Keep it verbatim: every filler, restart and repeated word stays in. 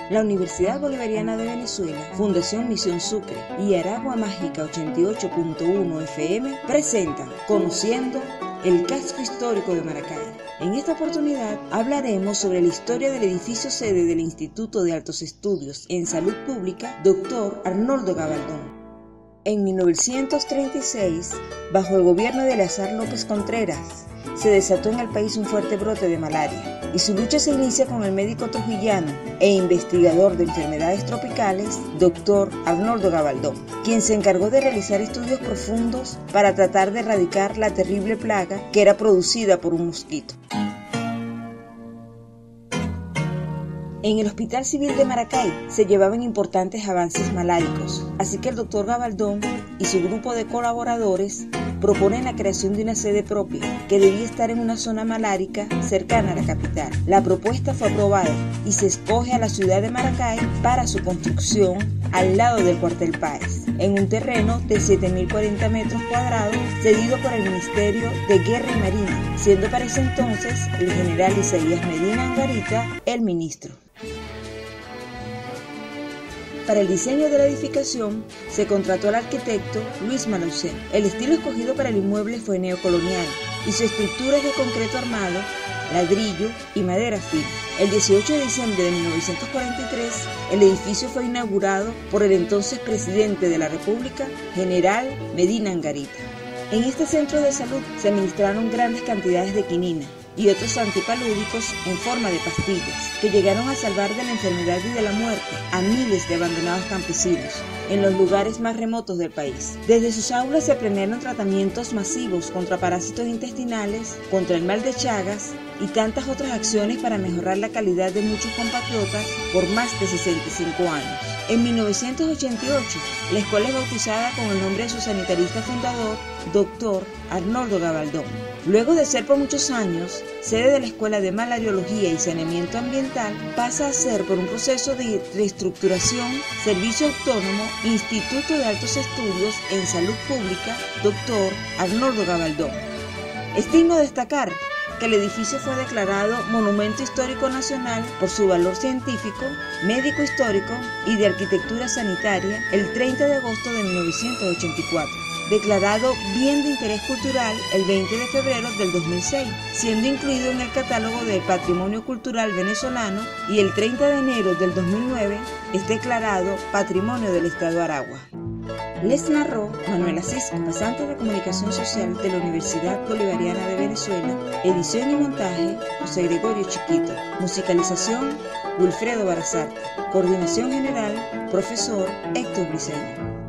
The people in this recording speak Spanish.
La Universidad Bolivariana de Venezuela, Fundación Misión Sucre y Aragua Mágica ochenta y ocho punto uno F M presentan Conociendo el Casco Histórico de Maracay. En esta oportunidad hablaremos sobre la historia del edificio sede del Instituto de Altos Estudios en Salud Pública, doctor Arnoldo Gabaldón. En mil novecientos treinta y seis, bajo el gobierno de Eleazar López Contreras, se desató en el país un fuerte brote de malaria y su lucha se inicia con el médico trujillano e investigador de enfermedades tropicales, doctor Arnoldo Gabaldón, quien se encargó de realizar estudios profundos para tratar de erradicar la terrible plaga que era producida por un mosquito. En el Hospital Civil de Maracay se llevaban importantes avances maláricos, así que el doctor Gabaldón y su grupo de colaboradores proponen la creación de una sede propia que debía estar en una zona malárica cercana a la capital. La propuesta fue aprobada y se escoge a la ciudad de Maracay para su construcción al lado del cuartel Páez, en un terreno de siete mil cuarenta metros cuadrados cedido por el Ministerio de Guerra y Marina, siendo para ese entonces el general Isaías Medina Angarita el ministro. Para el diseño de la edificación se contrató al arquitecto Luis Malaucén. El estilo escogido para el inmueble fue neocolonial y su estructura es de concreto armado, ladrillo y madera fina. El dieciocho de diciembre de mil novecientos cuarenta y tres, el edificio fue inaugurado por el entonces presidente de la República, general Medina Angarita. En este centro de salud se administraron grandes cantidades de quinina y otros antipalúdicos en forma de pastillas, que llegaron a salvar de la enfermedad y de la muerte a miles de abandonados campesinos en los lugares más remotos del país. Desde sus aulas se planearon tratamientos masivos contra parásitos intestinales, contra el mal de Chagas y tantas otras acciones para mejorar la calidad de muchos compatriotas por más de sesenta y cinco años. En mil novecientos ochenta y ocho, la escuela es bautizada con el nombre de su sanitarista fundador, doctor Arnoldo Gabaldón. Luego de ser por muchos años sede de la Escuela de Malariología y Saneamiento Ambiental, pasa a ser, por un proceso de reestructuración, Servicio Autónomo, Instituto de Altos Estudios en Salud Pública, doctor Arnoldo Gabaldón. Es digno destacar que el edificio fue declarado Monumento Histórico Nacional por su valor científico, médico histórico y de arquitectura sanitaria el treinta de agosto de mil novecientos ochenta y cuatro. Declarado Bien de Interés Cultural el veinte de febrero del dos mil seis, siendo incluido en el catálogo del Patrimonio Cultural Venezolano, y el treinta de enero del dos mil nueve es declarado Patrimonio del Estado Aragua. Les narró Manuela Cisco, pasante de Comunicación Social de la Universidad Bolivariana de Venezuela. Edición y montaje, José Gregorio Chiquito. Musicalización, Wilfredo Barazarte. Coordinación general, profesor Héctor Briceño.